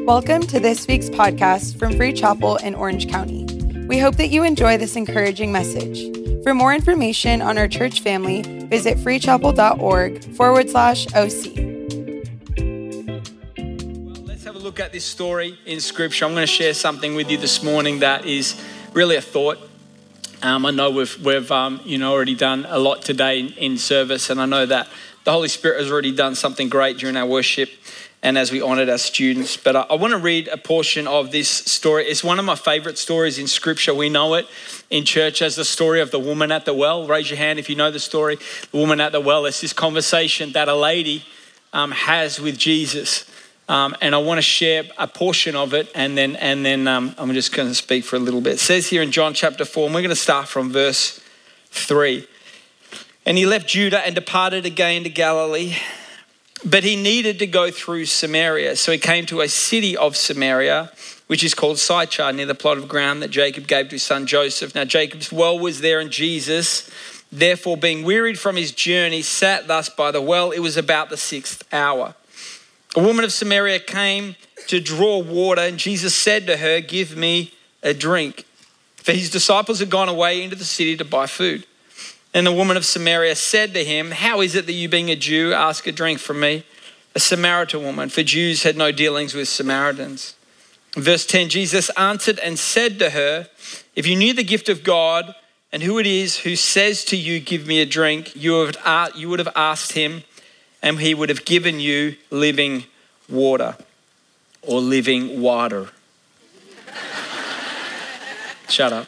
Welcome to this week's podcast from Free Chapel in Orange County. We hope that you enjoy this encouraging message. For more information on our church family, visit freechapel.org/OC. Well, let's have a look at this story in Scripture. I'm going to share something with you this morning that is really a thought. I know we've already done a lot today in service, and I know that the Holy Spirit has already done something great during our worship and as we honoured our students. But I want to read a portion of this story. It's one of my favourite stories in Scripture. We know it in church as the story of the woman at the well. Raise your hand if you know the story. The woman at the well. It's this conversation that a lady has with Jesus. And I want to share a portion of it, and then I'm just going to speak for a little bit. It says here in John chapter 4, and we're going to start from verse 3. And he left Judah and departed again to Galilee, but he needed to go through Samaria. So he came to a city of Samaria, which is called Sychar, near the plot of ground that Jacob gave to his son Joseph. Now Jacob's well was there, and Jesus, therefore being wearied from his journey, sat thus by the well. It was about the 6th hour. A woman of Samaria came to draw water, and Jesus said to her, "Give me a drink." For his disciples had gone away into the city to buy food. And the woman of Samaria said to him, "How is it that you, being a Jew, ask a drink from me, a Samaritan woman?" For Jews had no dealings with Samaritans. Verse 10, Jesus answered and said to her, "If you knew the gift of God and who it is who says to you, 'Give me a drink,' you would have asked him, and he would have given you living water," or living water. Shut up.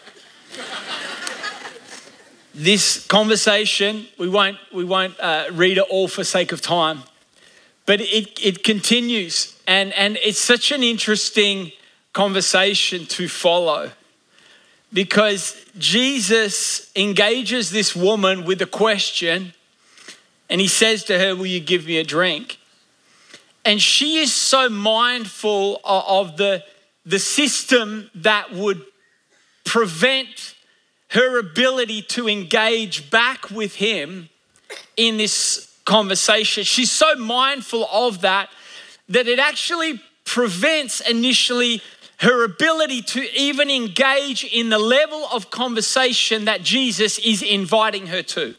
This conversation, we won't read it all for sake of time, but it continues, and it's such an interesting conversation to follow, because Jesus engages this woman with a question, and he says to her, "Will you give me a drink?" And she is so mindful of the system that would prevent her ability to engage back with him in this conversation. She's so mindful of that it actually prevents initially her ability to even engage in the level of conversation that Jesus is inviting her to.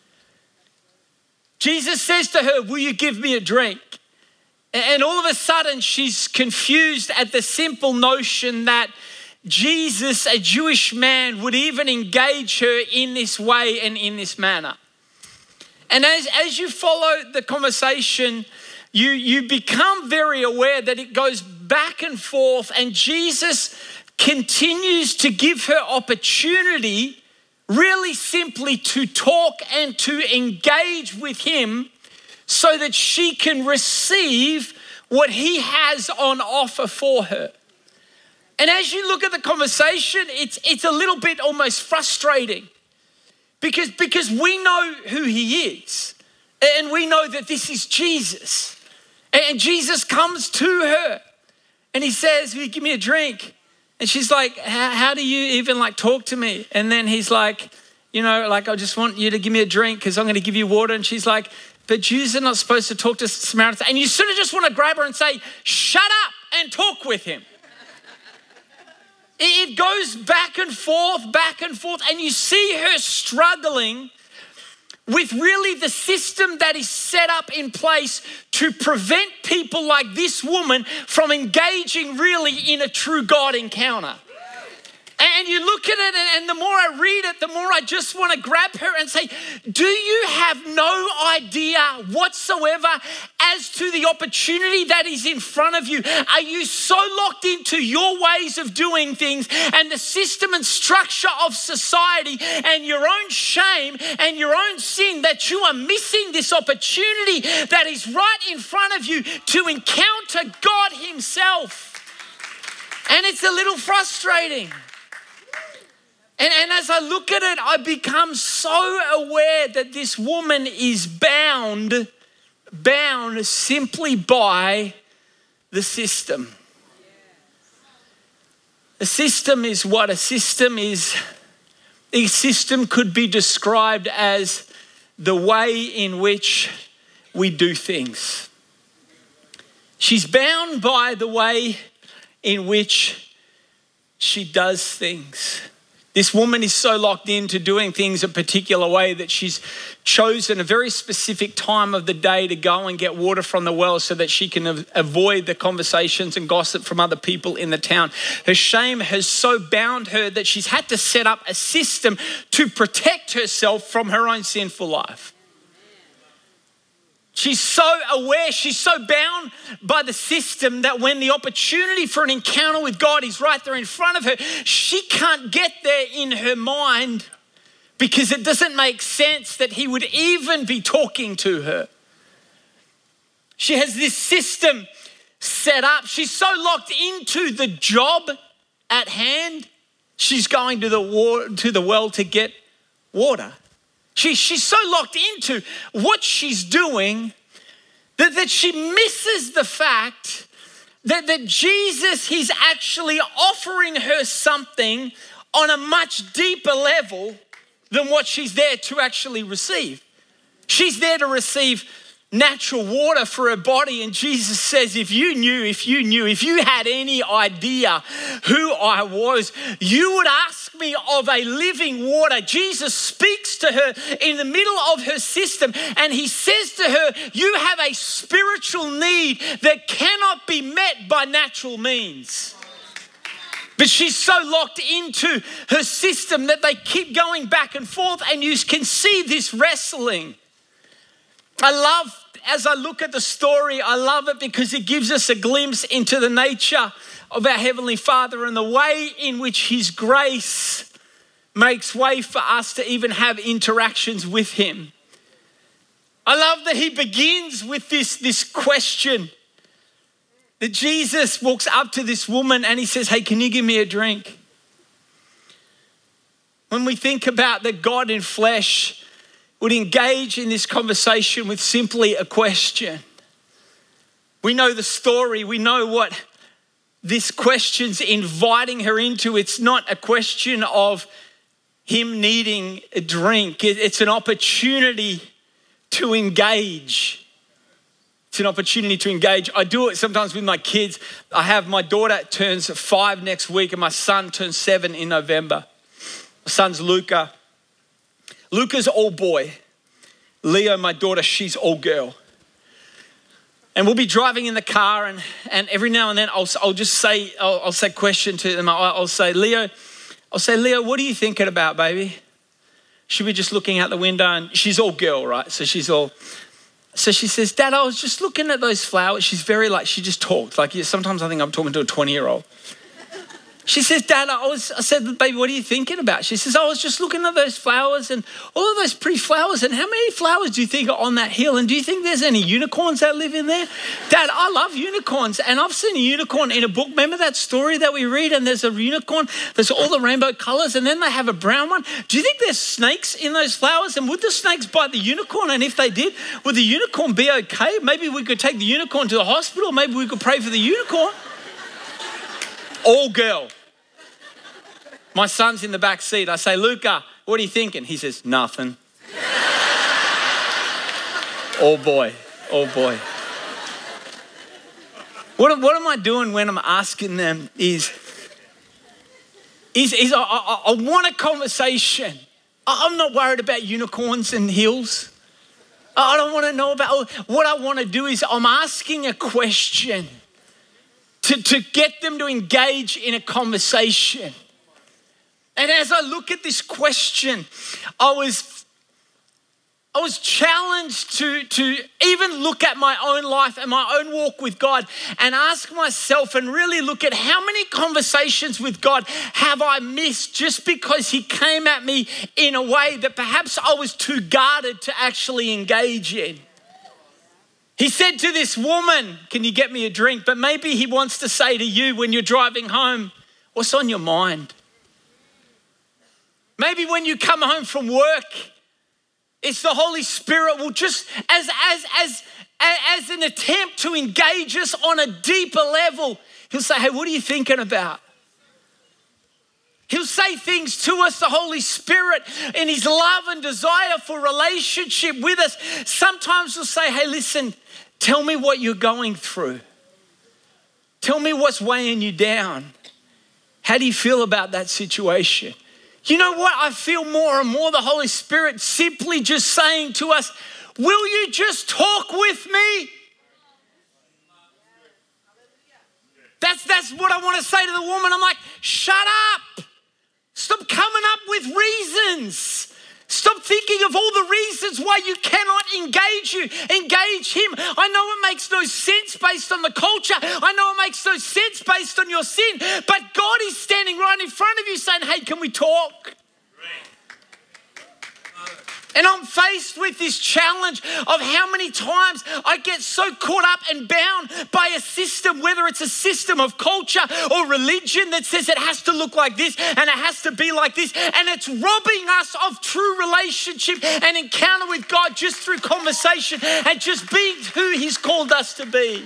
Jesus says to her, "Will you give me a drink?" And all of a sudden she's confused at the simple notion that Jesus, a Jewish man, would even engage her in this way and in this manner. And as you follow the conversation, you become very aware that it goes back and forth, and Jesus continues to give her opportunity really simply to talk and to engage with him so that she can receive what he has on offer for her. And as you look at the conversation, it's a little bit almost frustrating because we know who he is, and we know that this is Jesus. And Jesus comes to her and he says, "Will you give me a drink?" And she's like, how do you even talk to me? And then he's like, "I just want you to give me a drink because I'm going to give you water." And she's like, "But Jews are not supposed to talk to Samaritans." And you sort of just want to grab her and say, "Shut up and talk with him." It goes back and forth, and you see her struggling with really the system that is set up in place to prevent people like this woman from engaging really in a true God encounter. And you look at it, and the more I read it, the more I just want to grab her and say, do you have no idea whatsoever as to the opportunity that is in front of you? Are you so locked into your ways of doing things and the system and structure of society and your own shame and your own sin that you are missing this opportunity that is right in front of you to encounter God himself? And it's a little frustrating. And as I look at it, I become so aware that this woman is bound simply by the system. A system is what? A system could be described as the way in which we do things. She's bound by the way in which she does things. This woman is so locked into doing things a particular way that she's chosen a very specific time of the day to go and get water from the well so that she can avoid the conversations and gossip from other people in the town. Her shame has so bound her that she's had to set up a system to protect herself from her own sinful life. She's so aware, she's so bound by the system that when the opportunity for an encounter with God is right there in front of her, she can't get there in her mind because it doesn't make sense that he would even be talking to her. She has this system set up. She's so locked into the job at hand, she's going to the well to get water. She's so locked into what she's doing that she misses the fact that Jesus, he's actually offering her something on a much deeper level than what she's there to actually receive. She's there to receive natural water for her body. And Jesus says, if you had any idea who I was, you would ask me of a living water. Jesus speaks to her in the middle of her system and he says to her, you have a spiritual need that cannot be met by natural means. But she's so locked into her system that they keep going back and forth, and you can see this wrestling. As I look at the story, I love it because it gives us a glimpse into the nature of our Heavenly Father and the way in which His grace makes way for us to even have interactions with Him. I love that He begins with this question. That Jesus walks up to this woman and He says, hey, can you give me a drink? When we think about that God in flesh would engage in this conversation with simply a question. We know the story. We know what this question's inviting her into. It's not a question of Him needing a drink. It's an opportunity to engage. It's an opportunity to engage. I do it sometimes with my kids. I have my daughter turns 5 next week and my son turns 7 in November. My son's Luca. Luca's all boy. Leo, my daughter, she's all girl. And we'll be driving in the car and every now and then I'll say a question to them. I'll say, Leo, what are you thinking about, baby? She'll be just looking out the window and she's all girl, right? So she says, Dad, I was just looking at those flowers. She's very she just talks. Sometimes I think I'm talking to a 20-year-old. She says, Dad, I said, baby, what are you thinking about? She says, I was just looking at those flowers and all of those pretty flowers. And how many flowers do you think are on that hill? And do you think there's any unicorns that live in there? Dad, I love unicorns. And I've seen a unicorn in a book. Remember that story that we read? And there's a unicorn. There's all the rainbow colors. And then they have a brown one. Do you think there's snakes in those flowers? And would the snakes bite the unicorn? And if they did, would the unicorn be okay? Maybe we could take the unicorn to the hospital. Maybe we could pray for the unicorn. All girl. My son's in the back seat. I say, Luca, what are you thinking? He says, nothing. Oh boy. What am I doing when I'm asking them is I want a conversation. I'm not worried about unicorns and hills. I don't want to know about, what I want to do is I'm asking a question to get them to engage in a conversation. And as I look at this question, I was challenged to even look at my own life and my own walk with God and ask myself and really look at how many conversations with God have I missed just because He came at me in a way that perhaps I was too guarded to actually engage in. He said to this woman, can you get me a drink? But maybe He wants to say to you when you're driving home, what's on your mind? Maybe when you come home from work, it's the Holy Spirit will just, as an attempt to engage us on a deeper level, He'll say, hey, what are you thinking about? He'll say things to us, the Holy Spirit, in His love and desire for relationship with us. Sometimes He'll say, hey, listen, tell me what you're going through. Tell me what's weighing you down. How do you feel about that situation? You know what? I feel more and more the Holy Spirit simply just saying to us, will you just talk with me? That's what I want to say to the woman. I'm like, shut up. Stop coming up with reasons. Stop thinking of all the reasons why you cannot engage him. I know it makes no sense based on the culture. I know it makes no sense based on your sin. But God is standing right in front of you saying, hey, can we talk? And I'm faced with this challenge of how many times I get so caught up and bound by a system, whether it's a system of culture or religion that says it has to look like this and it has to be like this. And it's robbing us of true relationship and encounter with God just through conversation and just being who He's called us to be.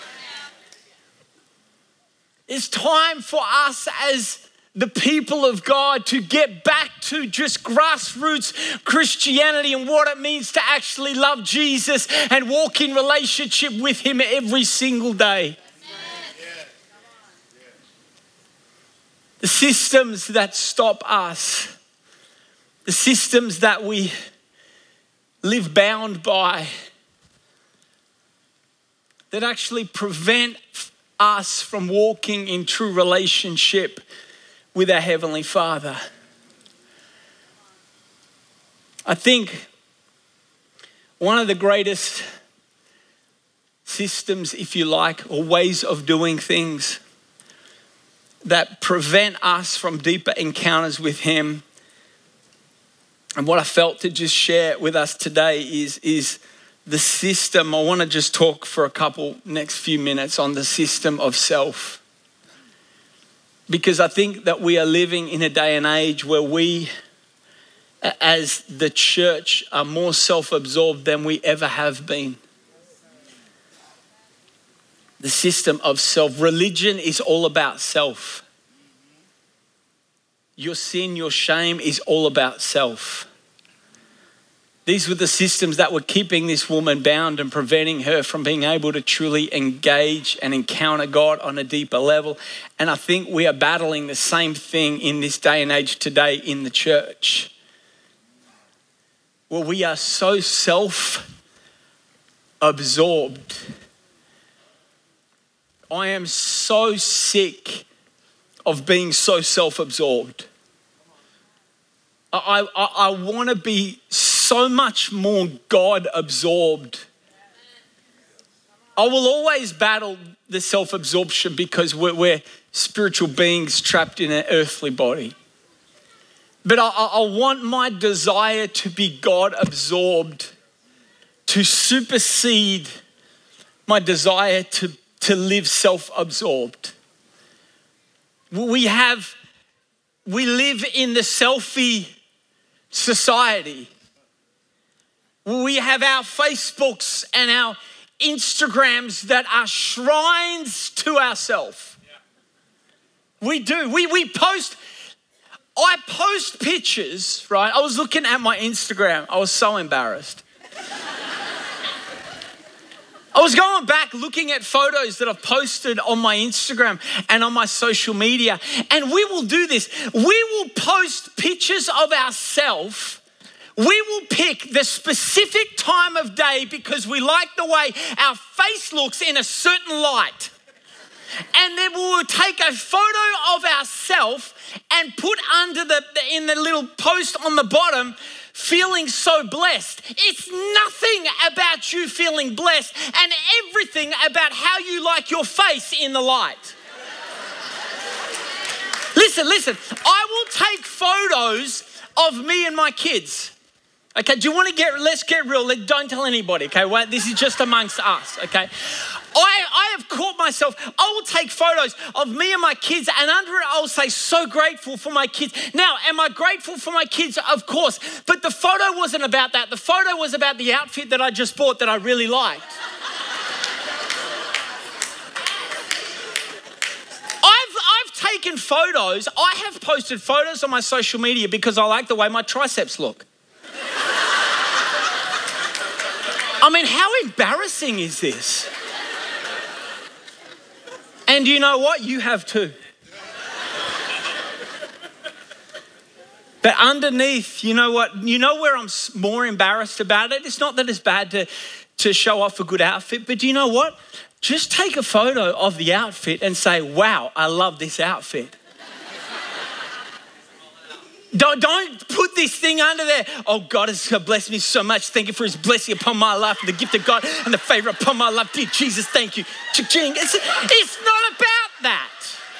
It's time for us as the people of God to get back to just grassroots Christianity and what it means to actually love Jesus and walk in relationship with Him every single day. The systems that stop us, the systems that we live bound by, that actually prevent us from walking in true relationship with our Heavenly Father. I think one of the greatest systems, if you like, or ways of doing things that prevent us from deeper encounters with Him, and what I felt to just share with us today is the system. I want to just talk for a next few minutes on the system of self. Because I think that we are living in a day and age where we, as the church, are more self-absorbed than we ever have been. The system of self. Religion is all about self. Your sin, your shame is all about self. These were the systems that were keeping this woman bound and preventing her from being able to truly engage and encounter God on a deeper level. And I think we are battling the same thing in this day and age today in the church, where we are so self-absorbed. I am so sick of being so self-absorbed. I want to be so much more God absorbed. I will always battle the self-absorption because we're spiritual beings trapped in an earthly body. But I want my desire to be God absorbed to supersede my desire to live self-absorbed. We live in the selfie society. We have our Facebooks and our Instagrams that are shrines to ourselves. We do. We post. I post pictures, right? I was looking at my Instagram. I was so embarrassed. I was going back looking at photos that I've posted on my Instagram and on my social media. And we will do this. We will post pictures of ourselves. We will pick the specific time of day because we like the way our face looks in a certain light. And then we will take a photo of ourselves and put under in the little post on the bottom, feeling so blessed. It's nothing about you feeling blessed and everything about how you like your face in the light. Listen, I will take photos of me and my kids. Okay, do you want to let's get real. Don't tell anybody, okay? Well, this is just amongst us, okay? I have caught myself, I will take photos of me and my kids and under it I'll say, so grateful for my kids. Now, am I grateful for my kids? Of course. But the photo wasn't about that. The photo was about the outfit that I just bought that I really liked. I've taken photos. I have posted photos on my social media because I like the way my triceps look. I mean, how embarrassing is this? And you know what? You have too. But underneath, you know what? You know where I'm more embarrassed about it? It's not that it's bad to show off a good outfit, but do you know what? Just take a photo of the outfit and say, wow, I love this outfit. Don't put this thing under there. Oh, God has blessed me so much. Thank you for his blessing upon my life and the gift of God and the favor upon my life. Dear Jesus, thank you. Cha-ching. It's not about that.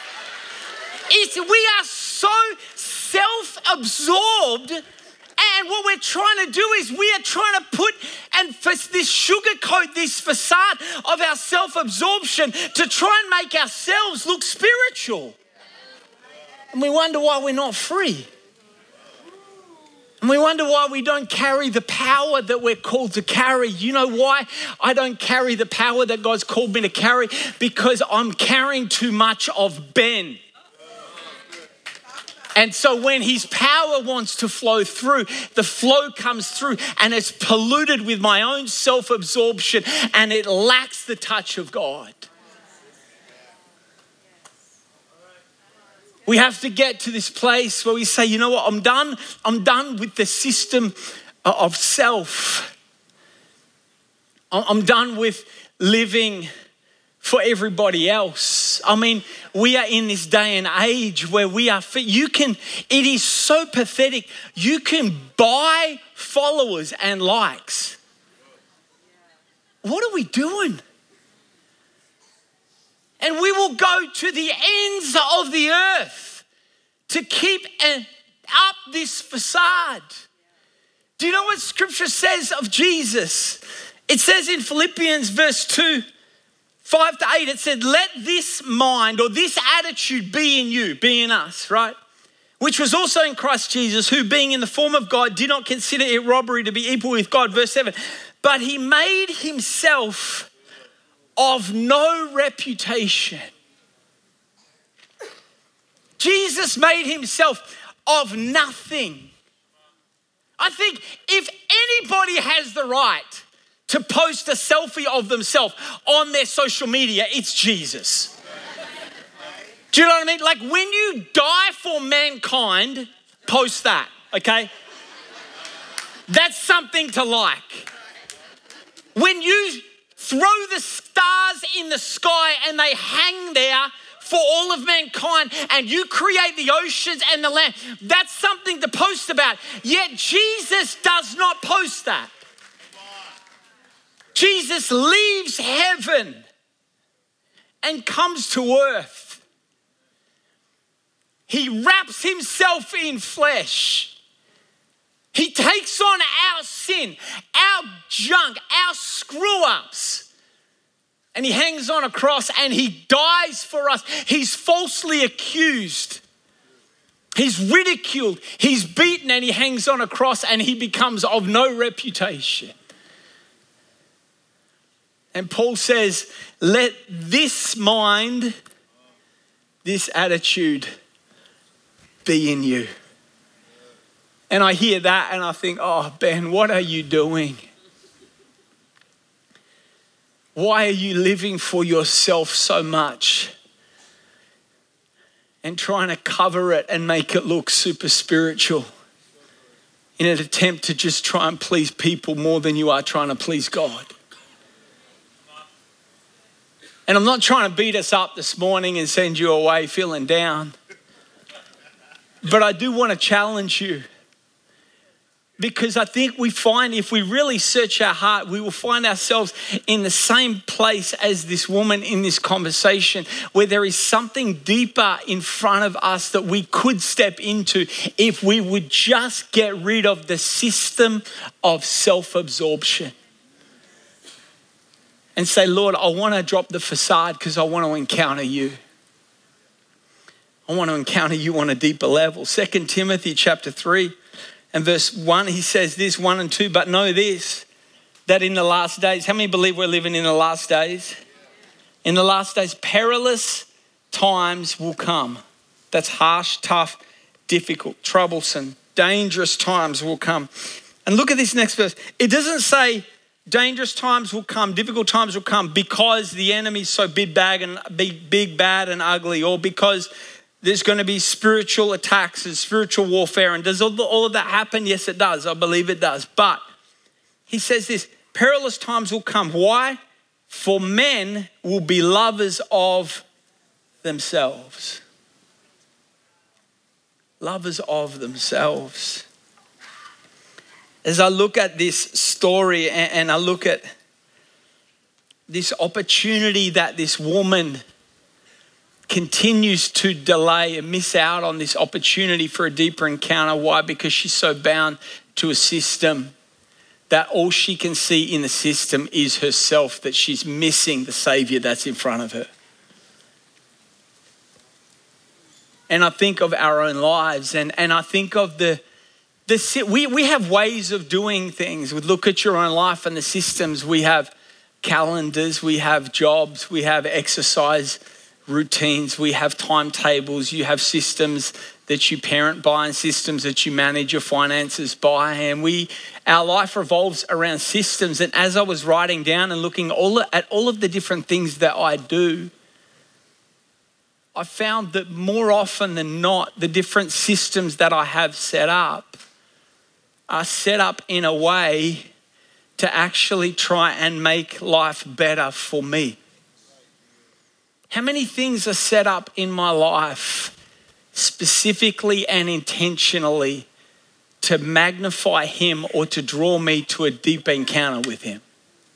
We are so self-absorbed, and what we're trying to do is we are trying to put and this sugarcoat this facade of our self-absorption to try and make ourselves look spiritual. And we wonder why we're not free. And we wonder why we don't carry the power that we're called to carry. You know why I don't carry the power that God's called me to carry? Because I'm carrying too much of Ben. And so when his power wants to flow through, the flow comes through and it's polluted with my own self-absorption and it lacks the touch of God. We have to get to this place where we say, you know what, I'm done with the system of self. I'm done with living for everybody else. I mean, we are in this day and age where it is so pathetic. You can buy followers and likes. What are we doing? And we will go to the ends of the earth to keep up this facade. Do you know what scripture says of Jesus? It says in Philippians verse 2, 5 to 8, it said, let this mind or this attitude be in you, be in us, right? Which was also in Christ Jesus, who being in the form of God, did not consider it robbery to be equal with God. Verse 7, but he made himself of no reputation. Jesus made himself of nothing. I think if anybody has the right to post a selfie of themselves on their social media, it's Jesus. Do you know what I mean? Like when you die for mankind, post that, okay? That's something to like. When you throw the stars in the sky and they hang there for all of mankind and you create the oceans and the land, that's something to post about. Yet Jesus does not post that. Jesus leaves heaven and comes to earth. He wraps himself in flesh. He takes on our sin, our junk, our screw-ups, and he hangs on a cross and he dies for us. He's falsely accused. He's ridiculed. He's beaten and he hangs on a cross and he becomes of no reputation. And Paul says, let this mind, this attitude be in you. And I hear that and I think, oh, Ben, what are you doing? Why are you living for yourself so much and trying to cover it and make it look super spiritual in an attempt to just try and please people more than you are trying to please God? And I'm not trying to beat us up this morning and send you away feeling down, but I do want to challenge you. Because I think we find if we really search our heart, we will find ourselves in the same place as this woman in this conversation, where there is something deeper in front of us that we could step into if we would just get rid of the system of self-absorption. And say, Lord, I want to drop the facade because I want to encounter you. I want to encounter you on a deeper level. 2 Timothy chapter 3. And verse 1, he says this, 1 and 2, but know this, that in the last days, how many believe we're living in the last days? In the last days, perilous times will come. That's harsh, tough, difficult, troublesome, dangerous times will come. And look at this next verse. It doesn't say dangerous times will come, difficult times will come because the enemy's so big, bad and ugly, or because there's going to be spiritual attacks and spiritual warfare. And does all of that happen? Yes, it does. I believe it does. But he says this, perilous times will come. Why? For men will be lovers of themselves. Lovers of themselves. As I look at this story and I look at this opportunity that this woman continues to delay and miss out on this opportunity for a deeper encounter. Why? Because she's so bound to a system that all she can see in the system is herself, that she's missing the Savior that's in front of her. And I think of our own lives and I think of we have ways of doing things. We look at your own life and the systems. We have calendars, we have jobs, we have exercise routines, we have timetables, you have systems that you parent by and systems that you manage your finances by. And our life revolves around systems. And as I was writing down and looking at all of the different things that I do, I found that more often than not, the different systems that I have set up are set up in a way to actually try and make life better for me. How many things are set up in my life specifically and intentionally to magnify Him or to draw me to a deep encounter with Him?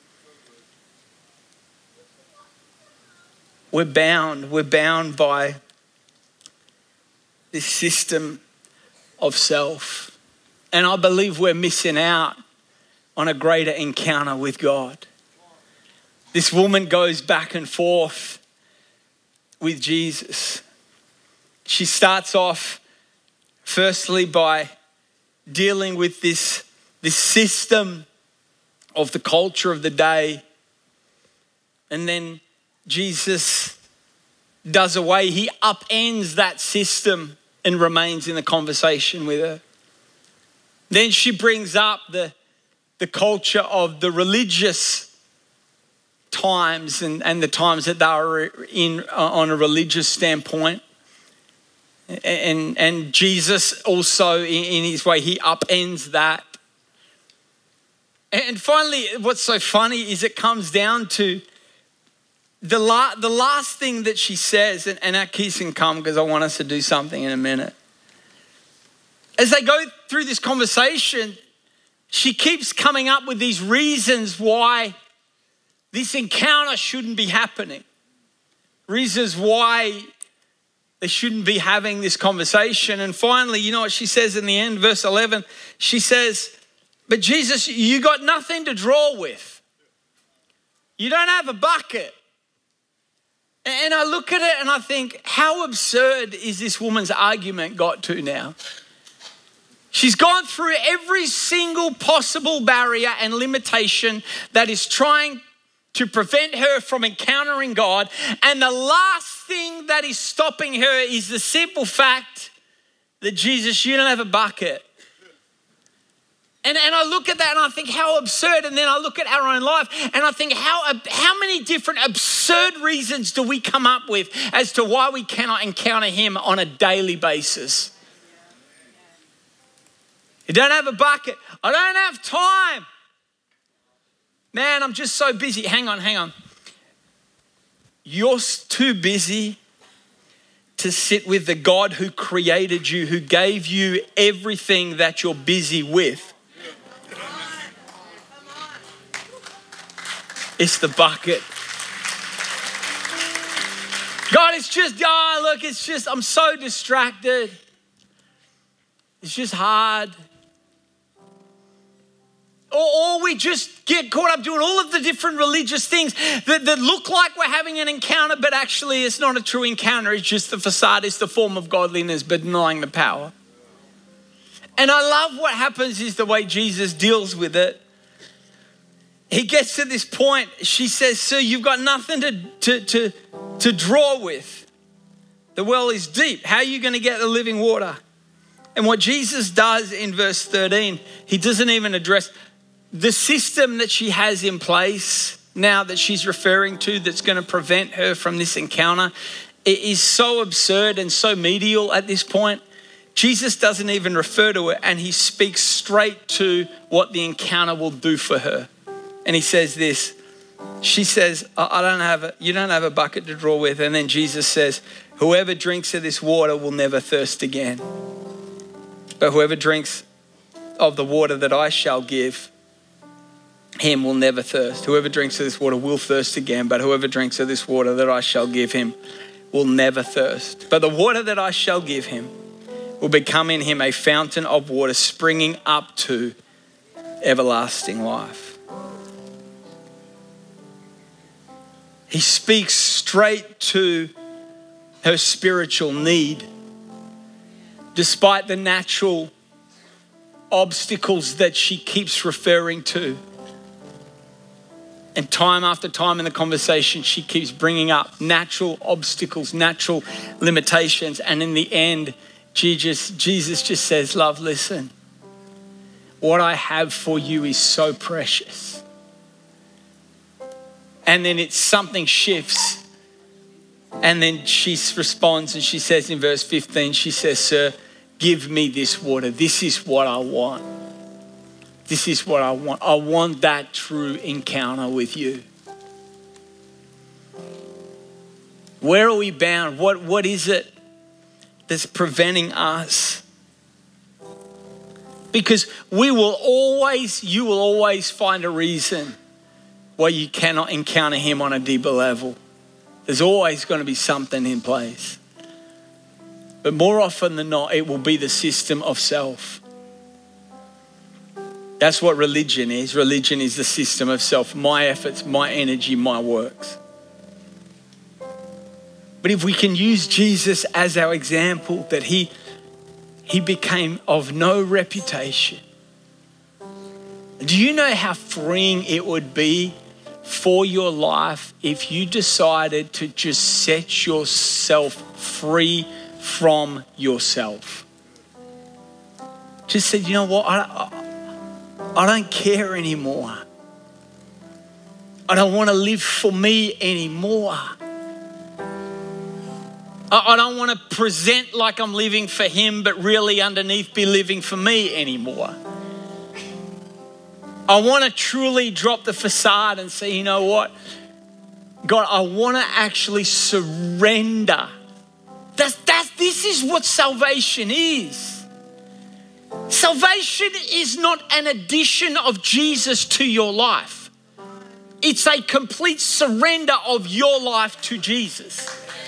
We're bound by this system of self. And I believe we're missing out on a greater encounter with God. This woman goes back and forth with Jesus. She starts off firstly by dealing with this system of the culture of the day. And then Jesus does away. He upends that system and remains in the conversation with her. Then she brings up the culture of the religious times and the times that they were in on a religious standpoint. And Jesus also, in his way, he upends that. And finally, what's so funny is it comes down to the last thing that she says, and our kids can come because I want us to do something in a minute. As they go through this conversation, she keeps coming up with these reasons why this encounter shouldn't be happening. Reasons why they shouldn't be having this conversation. And finally, you know what she says in the end, verse 11? She says, but Jesus, you got nothing to draw with. You don't have a bucket. And I look at it and I think, how absurd is this woman's argument got to now? She's gone through every single possible barrier and limitation that is trying to prevent her from encountering God. And the last thing that is stopping her is the simple fact that Jesus, you don't have a bucket. And I look at that and I think how absurd. And then I look at our own life and I think how many different absurd reasons do we come up with as to why we cannot encounter Him on a daily basis? You don't have a bucket. I don't have time. Man, I'm just so busy. Hang on. You're too busy to sit with the God who created you, who gave you everything that you're busy with. It's the bucket. God, I'm so distracted. It's just hard. Or we just get caught up doing all of the different religious things that look like we're having an encounter, but actually it's not a true encounter. It's just the facade. It's the form of godliness, but denying the power. And I love what happens is the way Jesus deals with it. He gets to this point. She says, sir, you've got nothing to draw with. The well is deep. How are you going to get the living water? And what Jesus does in verse 13, he doesn't even address, the system that she has in place now that she's referring to that's going to prevent her from this encounter, it is so absurd and so medial at this point. Jesus doesn't even refer to it, and he speaks straight to what the encounter will do for her. And he says this. She says, you don't have a bucket to draw with. And then Jesus says, whoever drinks of this water will never thirst again. But whoever drinks of the water that I shall give him will never thirst. Whoever drinks of this water will thirst again, but whoever drinks of this water that I shall give him will never thirst. But the water that I shall give him will become in him a fountain of water springing up to everlasting life. He speaks straight to her spiritual need, despite the natural obstacles that she keeps referring to. And time after time in the conversation, she keeps bringing up natural obstacles, natural limitations. And in the end, Jesus just says, love, listen, what I have for you is so precious. And then something shifts. And then she responds and she says in verse 15, she says, sir, give me this water. This is what I want. This is what I want. I want that true encounter with you. Where are we bound? What is it that's preventing us? Because you will always find a reason why you cannot encounter him on a deeper level. There's always going to be something in place. But more often than not, it will be the system of self. That's what religion is. Religion is the system of self. My efforts, my energy, my works. But if we can use Jesus as our example, that he became of no reputation. Do you know how freeing it would be for your life if you decided to just set yourself free from yourself? Just said, you know what? I don't care anymore. I don't want to live for me anymore. I don't want to present like I'm living for him, but really underneath be living for me anymore. I want to truly drop the facade and say, you know what? God, I want to actually surrender. This is what salvation is. Salvation is not an addition of Jesus to your life. It's a complete surrender of your life to Jesus.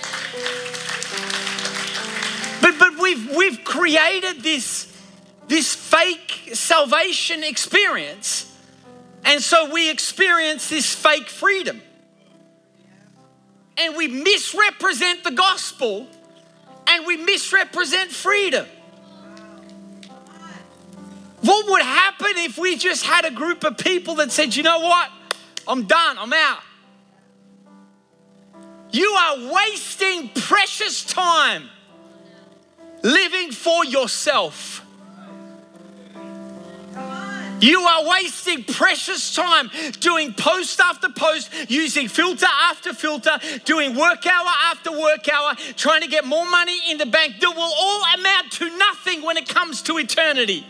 But we've created this fake salvation experience. And so we experience this fake freedom. And we misrepresent the gospel and we misrepresent freedom. What would happen if we just had a group of people that said, you know what? I'm done, I'm out. You are wasting precious time living for yourself. You are wasting precious time doing post after post, using filter after filter, doing work hour after work hour, trying to get more money in the bank that will all amount to nothing when it comes to eternity.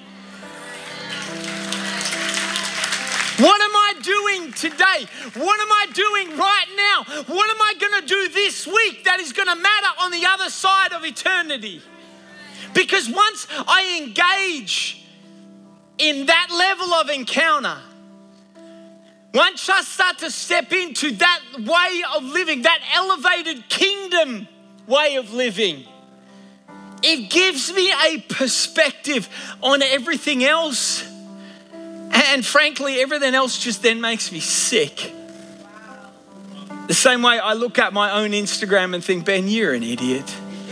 What am I doing today? What am I doing right now? What am I going to do this week that is going to matter on the other side of eternity? Because once I engage in that level of encounter, once I start to step into that way of living, that elevated kingdom way of living, it gives me a perspective on everything else. And frankly, everything else just then makes me sick. The same way I look at my own Instagram and think, Ben, you're an idiot.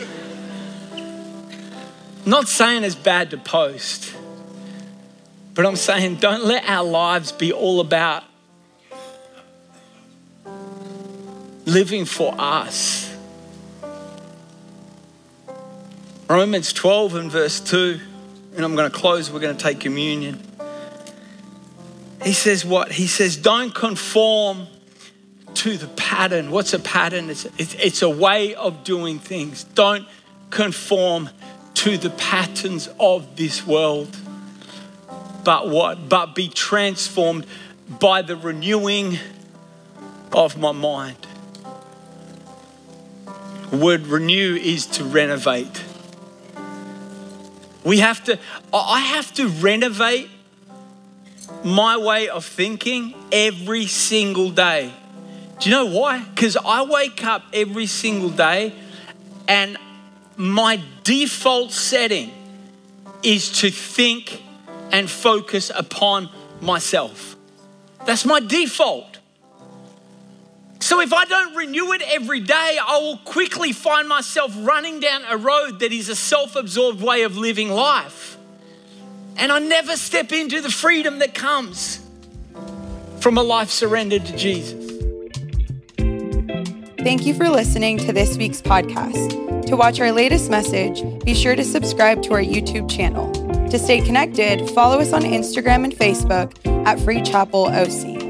Not saying it's bad to post, but I'm saying don't let our lives be all about living for us. Romans 12 and verse 2, and I'm going to close, we're going to take communion. He says what? He says, don't conform to the pattern. What's a pattern? It's a way of doing things. Don't conform to the patterns of this world. But what? But be transformed by the renewing of my mind. The word renew is to renovate. I have to renovate my way of thinking every single day. Do you know why? Because I wake up every single day and my default setting is to think and focus upon myself. That's my default. So if I don't renew it every day, I will quickly find myself running down a road that is a self-absorbed way of living life. And I never step into the freedom that comes from a life surrendered to Jesus. Thank you for listening to this week's podcast. To watch our latest message, be sure to subscribe to our YouTube channel. To stay connected, follow us on Instagram and Facebook at Free Chapel OC.